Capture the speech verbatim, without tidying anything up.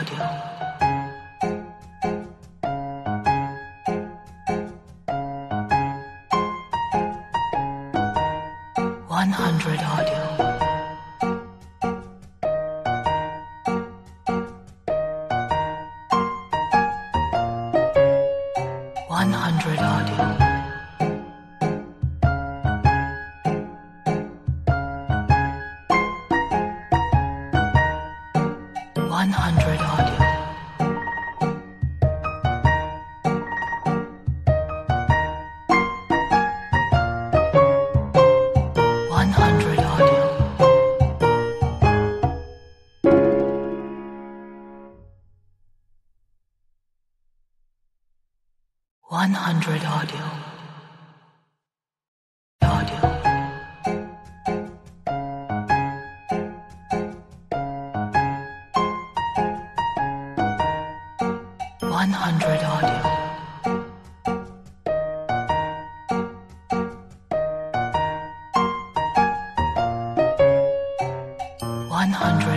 audio. one hundred audio. one hundred audio. one hundred audio. one hundred audio. one hundred audio. Audio. one hundred audio. one hundred